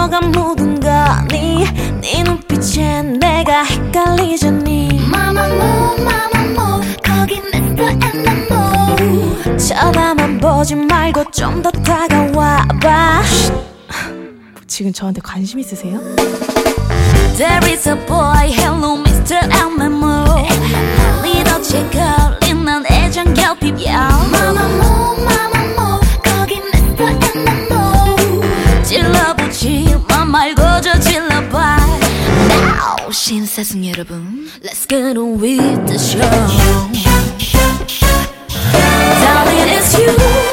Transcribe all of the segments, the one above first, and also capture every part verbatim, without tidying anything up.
뭐가 묻은 거니 네 눈빛에 내가 헷갈리잖니 마마무 마마무 거기 미스터 앤나무 쳐다만 보지 말고 좀 더 다가와봐. 지금 저한테 관심 있으세요? There is a boy, hello mister 엠엠오 네 덫에 걸린 난 애정 결핍이야 마마무 마마무 거기 미스터 앤나무 찔러보지만 말고 저 질러봐. Now 신사숙 여러분, Let's get on with the show. Darling it's you.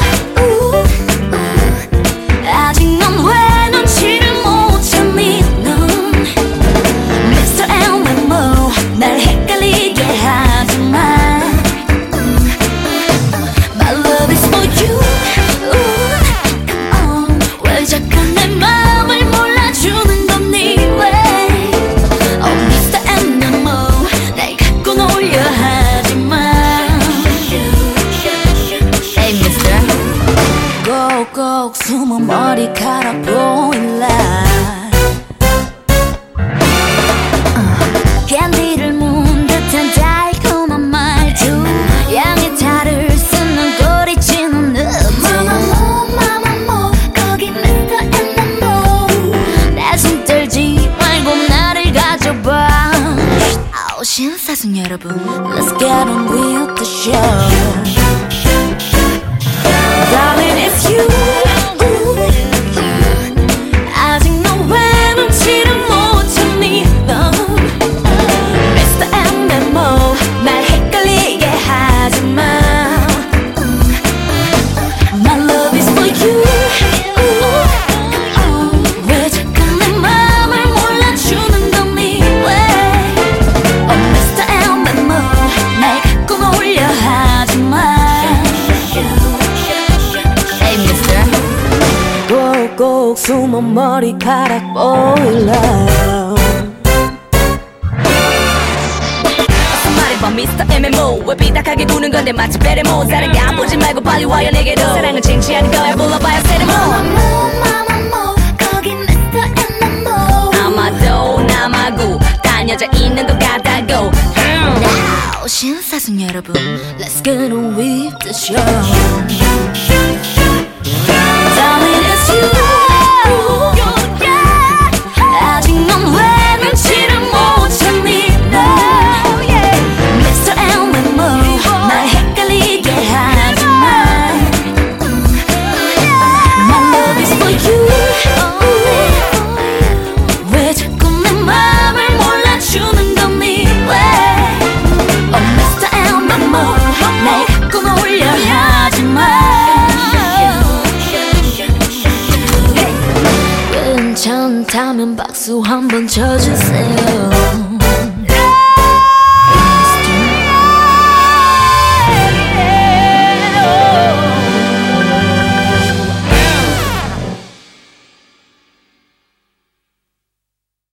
아직 넌 왜 눈치를 못 채니 넌 미스터 엠엠오 날 헷갈리게 하지마. My love is for you. Come on. 왜 자꾸 내 맘을 몰라주는 거니 왜 Oh 미스터 엠엠오 날 갖고 놀려 하지마. Hey mister 꼭꼭 숨은 머리카락 보일라. 캔디를 문 듯한 달콤한 말투 양의 탈을 쓰는 꼬리치는 느낌 마마무 마마무 거기 미스터 앤나무 나 손 떨지 말고 나를 가져봐. 아우 신사숙 여러분, Let's get on with the show. Darling it's you. 아직 넌 왜 눈치를 못 채니 넌 미스터 엠엠오 날 헷갈리게 하지마. My love is for you. 왜 자꾸 내 맘을 몰라주는 거니 왜 Oh 미스터 엠엠오 날 갖고 놀려 하지마. Hey mister 꼭꼭 숨은 머리카락 보일라. 어서 말해봐 미스터 엠엠오 왜 삐딱하게 구는 건데 마치 베레모. 다른 게 안 보지 말고 빨리 와요 내게로. 사랑은 쟁취하는 거야 불러봐요 세레모. 마마무 마마무 거기 미스터 앤나무 아마도 남아고 딴 여자 있는 것 같다고. Now 신사숙 여러분, Let's get on with the show.